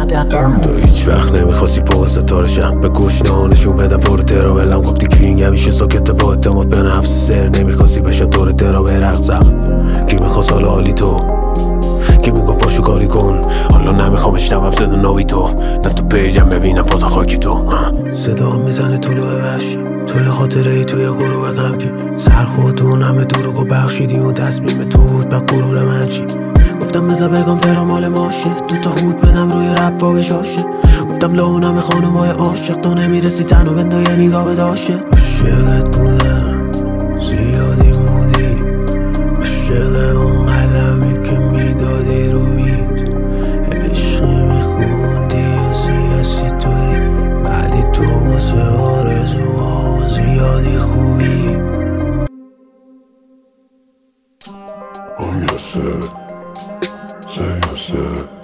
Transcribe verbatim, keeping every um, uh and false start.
تو هیچ وقت نمیخواستی فوق ستارشم، به گوش نشون بدم پر ترا ولم گفتی کینگ همیشه ساکت با اعتماد به نفس سر نمیخواستی بشم دور ترا برقصم. کی میخواست حالا حالی تو، کی میگفت پاشو کاری کن، حالا نمیخوام اشنوم صدا ناوی تو، نه تو پیجم ببینم پاس خاکی تو. صدا میزنه طلوع وحشی توی خاطره ای توی غروب غمگی، سر خودتون همه دروغو بخشیدی اون تصمیم تو بود به غرور من چی. گفتم بذار بگم ترا مال ماشه، تو تا خود بدم روی رپ و بشاشه. گفتم لونم خانومای عاشق، تو نمیرسی تنو بنده یه نگاه بداشه. عاشقت بودم زیادی مودی، عاشق اون قلمی که میدادی رو بید، عشقی میخوندی یا سیاسی طوری، ولی تو واسه آرزوها زیادی خوبی. I'm your set, say your set.